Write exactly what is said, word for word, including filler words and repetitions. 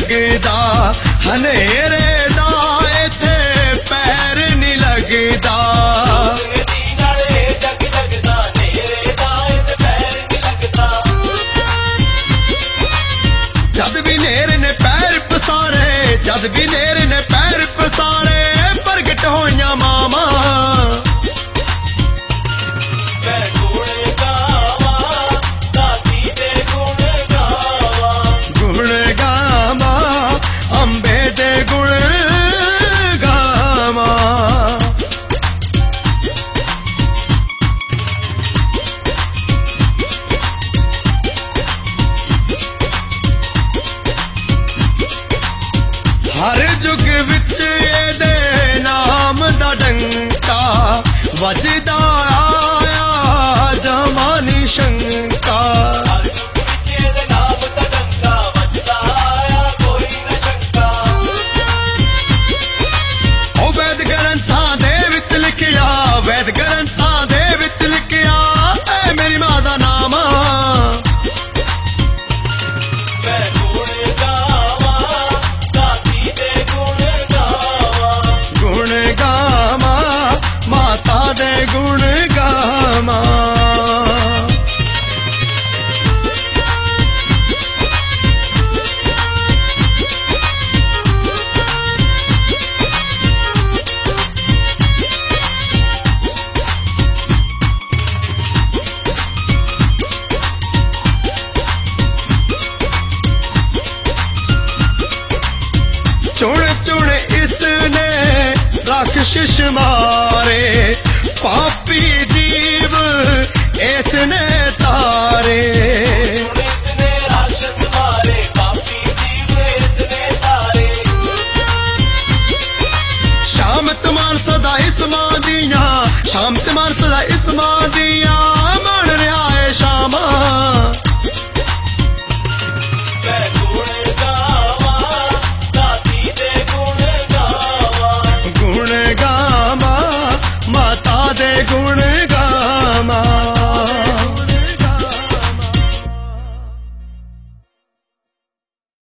लगदा हनेरे दा इत्थे पैर नहीं लगदा जद भी नेरे ने पैर पसारे जद भी नेरे ने पैर पसारे प्रगट होइयां मामा गुण गावा अंबे दे गुण गावा हर जुग विच एदे नाम दा डंका वजदा आया जमानी शंका ओ वैद ग्रंथां दे विच लिखिया वैद ग्रंथां दे विच लिखिया ऐ मेरी मां दा नाम गुण गावा माता दे गुण गावा चुन चुन इसने राक्षस मारे पापी जीव इसने तारे राक्षस मारे पापी जीव इसने तारे शाम तुम्हार सदा इसमां दियां शाम तुम्हार सदा इसमां